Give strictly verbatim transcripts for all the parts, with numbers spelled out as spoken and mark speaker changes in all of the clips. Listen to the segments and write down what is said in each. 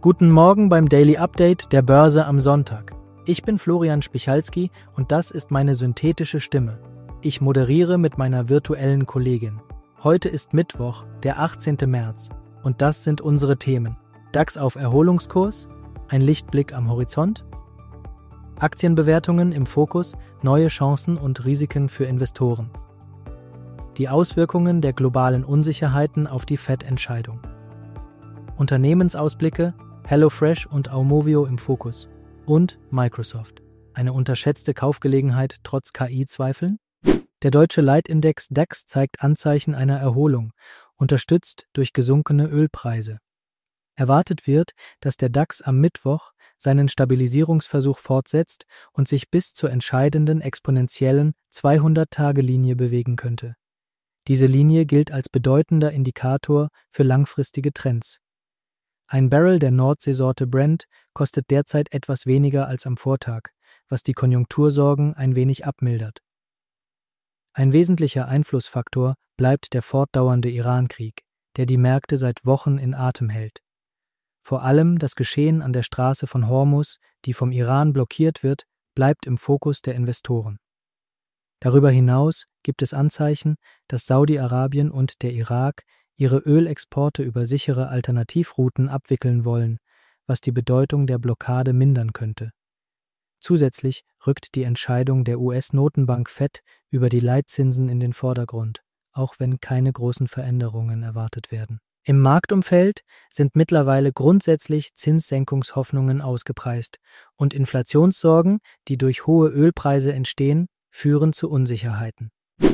Speaker 1: Guten Morgen beim Daily Update der Börse am Sonntag. Ich bin Florian Spichalski und das ist meine synthetische Stimme. Ich moderiere mit meiner virtuellen Kollegin. Heute ist Mittwoch, der achtzehnten März und das sind unsere Themen. DAX auf Erholungskurs, ein Lichtblick am Horizont, Aktienbewertungen im Fokus, neue Chancen und Risiken für Investoren. Die Auswirkungen der globalen Unsicherheiten auf die Fed-Entscheidung. Unternehmensausblicke, HelloFresh und Aumovio im Fokus. Und Microsoft. Eine unterschätzte Kaufgelegenheit trotz K I-Zweifeln? Der deutsche Leitindex DAX zeigt Anzeichen einer Erholung, unterstützt durch gesunkene Ölpreise. Erwartet wird, dass der DAX am Mittwoch seinen Stabilisierungsversuch fortsetzt und sich bis zur entscheidenden exponentiellen zweihundert-Tage-Linie bewegen könnte. Diese Linie gilt als bedeutender Indikator für langfristige Trends. Ein Barrel der Nordseesorte Brent kostet derzeit etwas weniger als am Vortag, was die Konjunktursorgen ein wenig abmildert. Ein wesentlicher Einflussfaktor bleibt der fortdauernde Irankrieg, der die Märkte seit Wochen in Atem hält. Vor allem das Geschehen an der Straße von Hormuz, die vom Iran blockiert wird, bleibt im Fokus der Investoren. Darüber hinaus gibt es Anzeichen, dass Saudi-Arabien und der Irak ihre Ölexporte über sichere Alternativrouten abwickeln wollen, was die Bedeutung der Blockade mindern könnte. Zusätzlich rückt die Entscheidung der U S-Notenbank Fed über die Leitzinsen in den Vordergrund, auch wenn keine großen Veränderungen erwartet werden. Im Marktumfeld sind mittlerweile grundsätzlich Zinssenkungshoffnungen ausgepreist und Inflationssorgen, die durch hohe Ölpreise entstehen, führen zu Unsicherheiten.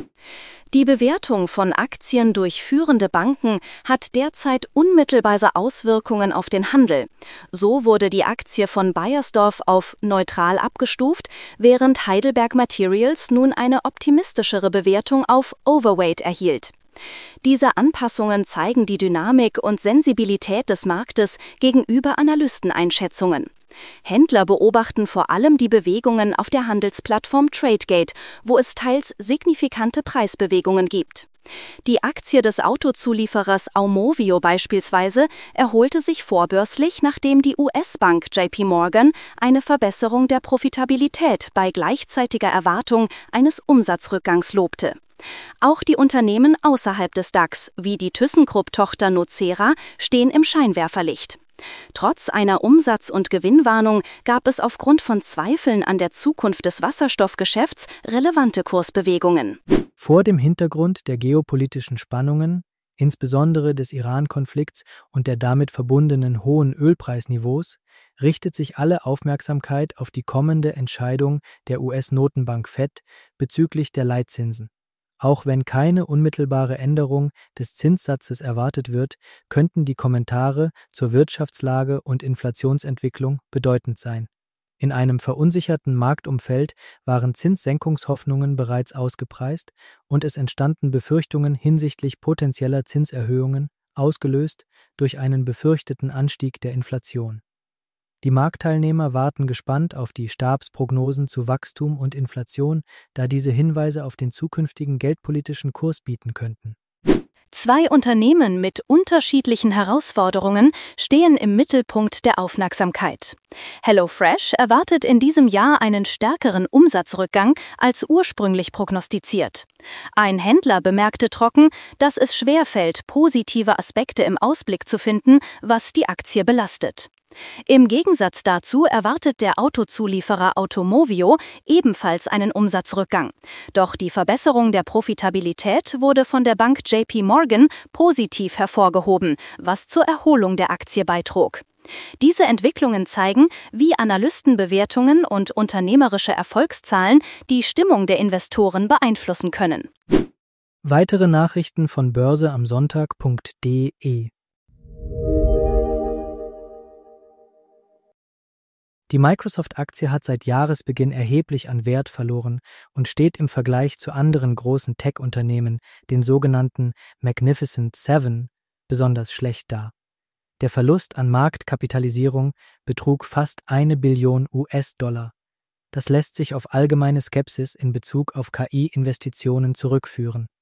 Speaker 2: Die Bewertung von Aktien durch führende Banken hat derzeit unmittelbare Auswirkungen auf den Handel. So wurde die Aktie von Beiersdorf auf neutral abgestuft, während Heidelberg Materials nun eine optimistischere Bewertung auf Overweight erhielt. Diese Anpassungen zeigen die Dynamik und Sensibilität des Marktes gegenüber Analysteneinschätzungen. Händler beobachten vor allem die Bewegungen auf der Handelsplattform Tradegate, wo es teils signifikante Preisbewegungen gibt. Die Aktie des Autozulieferers Aumovio beispielsweise erholte sich vorbörslich, nachdem die U S-Bank J P Morgan eine Verbesserung der Profitabilität bei gleichzeitiger Erwartung eines Umsatzrückgangs lobte. Auch die Unternehmen außerhalb des DAX, wie die ThyssenKrupp-Tochter Nucera, stehen im Scheinwerferlicht. Trotz einer Umsatz- und Gewinnwarnung gab es aufgrund von Zweifeln an der Zukunft des Wasserstoffgeschäfts relevante Kursbewegungen.
Speaker 1: Vor dem Hintergrund der geopolitischen Spannungen, insbesondere des Iran-Konflikts und der damit verbundenen hohen Ölpreisniveaus, richtet sich alle Aufmerksamkeit auf die kommende Entscheidung der U S-Notenbank Fed bezüglich der Leitzinsen. Auch wenn keine unmittelbare Änderung des Zinssatzes erwartet wird, könnten die Kommentare zur Wirtschaftslage und Inflationsentwicklung bedeutend sein. In einem verunsicherten Marktumfeld waren Zinssenkungshoffnungen bereits ausgepreist und es entstanden Befürchtungen hinsichtlich potenzieller Zinserhöhungen, ausgelöst durch einen befürchteten Anstieg der Inflation. Die Marktteilnehmer warten gespannt auf die Stabsprognosen zu Wachstum und Inflation, da diese Hinweise auf den zukünftigen geldpolitischen Kurs bieten könnten.
Speaker 2: Zwei Unternehmen mit unterschiedlichen Herausforderungen stehen im Mittelpunkt der Aufmerksamkeit. HelloFresh erwartet in diesem Jahr einen stärkeren Umsatzrückgang als ursprünglich prognostiziert. Ein Händler bemerkte trocken, dass es schwerfällt, positive Aspekte im Ausblick zu finden, was die Aktie belastet. Im Gegensatz dazu erwartet der Autozulieferer Aumovio ebenfalls einen Umsatzrückgang. Doch die Verbesserung der Profitabilität wurde von der Bank J P Morgan positiv hervorgehoben, was zur Erholung der Aktie beitrug. Diese Entwicklungen zeigen, wie Analystenbewertungen und unternehmerische Erfolgszahlen die Stimmung der Investoren beeinflussen können.
Speaker 1: Weitere Nachrichten von börse am Sonntag punkt de. Die Microsoft-Aktie hat seit Jahresbeginn erheblich an Wert verloren und steht im Vergleich zu anderen großen Tech-Unternehmen, den sogenannten Magnificent Seven, besonders schlecht da. Der Verlust an Marktkapitalisierung betrug fast eine Billion U S-Dollar. Das lässt sich auf allgemeine Skepsis in Bezug auf K I-Investitionen zurückführen.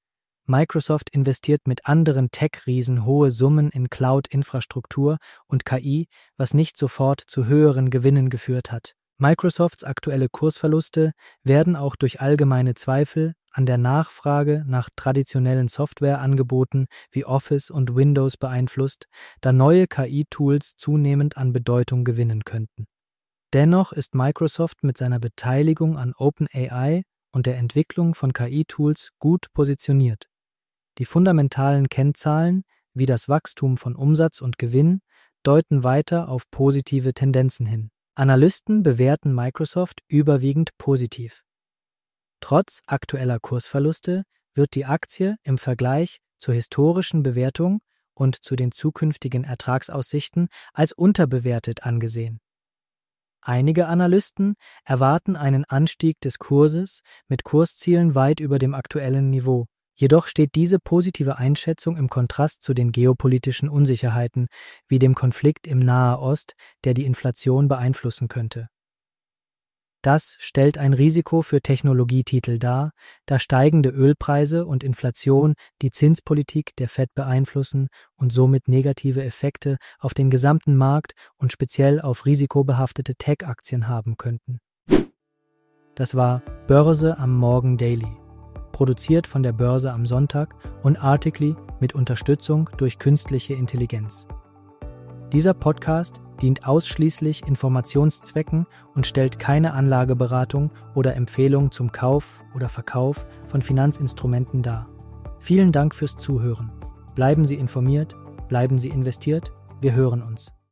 Speaker 1: Microsoft investiert mit anderen Tech-Riesen hohe Summen in Cloud-Infrastruktur und K I, was nicht sofort zu höheren Gewinnen geführt hat. Microsofts aktuelle Kursverluste werden auch durch allgemeine Zweifel an der Nachfrage nach traditionellen Softwareangeboten wie Office und Windows beeinflusst, da neue K I-Tools zunehmend an Bedeutung gewinnen könnten. Dennoch ist Microsoft mit seiner Beteiligung an OpenAI und der Entwicklung von K I-Tools gut positioniert. Die fundamentalen Kennzahlen, wie das Wachstum von Umsatz und Gewinn, deuten weiter auf positive Tendenzen hin. Analysten bewerten Microsoft überwiegend positiv. Trotz aktueller Kursverluste wird die Aktie im Vergleich zur historischen Bewertung und zu den zukünftigen Ertragsaussichten als unterbewertet angesehen. Einige Analysten erwarten einen Anstieg des Kurses mit Kurszielen weit über dem aktuellen Niveau. Jedoch steht diese positive Einschätzung im Kontrast zu den geopolitischen Unsicherheiten, wie dem Konflikt im Nahen Ost, der die Inflation beeinflussen könnte. Das stellt ein Risiko für Technologietitel dar, da steigende Ölpreise und Inflation die Zinspolitik der Fed beeinflussen und somit negative Effekte auf den gesamten Markt und speziell auf risikobehaftete Tech-Aktien haben könnten. Das war Börse am Morgen Daily, produziert von der Börse am Sonntag und Articly mit Unterstützung durch künstliche Intelligenz. Dieser Podcast dient ausschließlich Informationszwecken und stellt keine Anlageberatung oder Empfehlung zum Kauf oder Verkauf von Finanzinstrumenten dar. Vielen Dank fürs Zuhören. Bleiben Sie informiert, bleiben Sie investiert, wir hören uns.